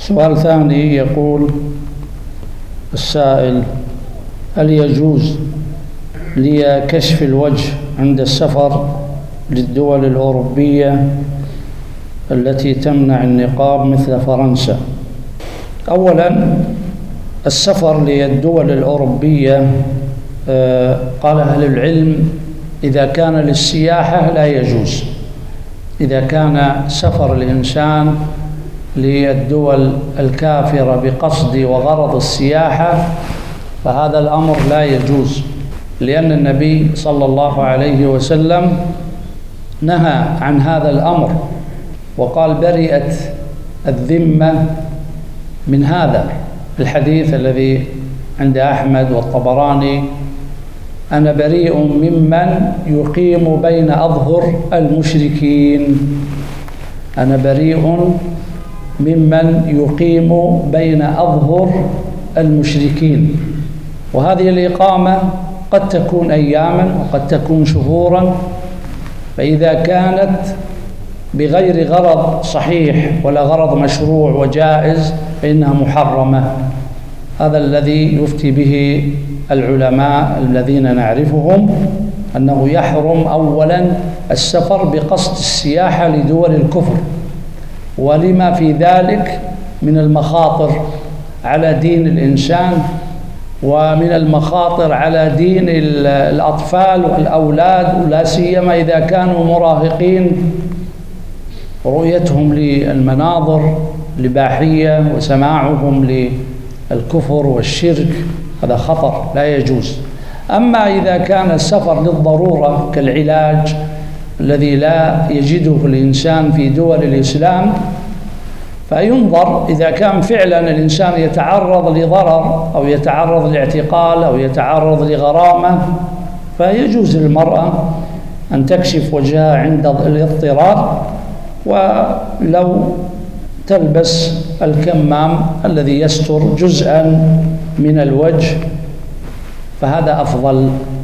سؤال ثاني يقول السائل: هل يجوز لي كشف الوجه عند السفر للدول الأوروبية التي تمنع النقاب مثل فرنسا؟ أولا، السفر للدول الأوروبية قال أهل العلم إذا كان للسياحة لا يجوز. إذا كان سفر الإنسان للدول الكافرة بقصد وغرض السياحة فهذا الأمر لا يجوز، لأن النبي صلى الله عليه وسلم نهى عن هذا الأمر وقال: برئت الذمة من هذا. الحديث الذي عند أحمد والطبراني: أنا بريء ممن يقيم بين أظهر المشركين. أنا بريء ممن يقيم بين أظهر المشركين. وهذه الإقامة قد تكون أياما وقد تكون شهورا، فإذا كانت بغير غرض صحيح ولا غرض مشروع وجائز فإنها محرمة. هذا الذي يفتي به العلماء الذين نعرفهم، أنه يحرم أولا السفر بقصد السياحة لدول الكفر، ولما في ذلك من المخاطر على دين الإنسان ومن المخاطر على دين الأطفال والأولاد، ولا سيما إذا كانوا مراهقين، رؤيتهم للمناظر الإباحية وسماعهم للكفر والشرك هذا خطر لا يجوز. أما إذا كان السفر للضرورة كالعلاج الذي لا يجده الإنسان في دول الإسلام فينظر، إذا كان فعلا الإنسان يتعرض لضرر أو يتعرض لاعتقال أو يتعرض لغرامة فيجوز للمرأة أن تكشف وجهها عند الاضطرار، ولو تلبس الكمام الذي يستر جزءا من الوجه فهذا أفضل.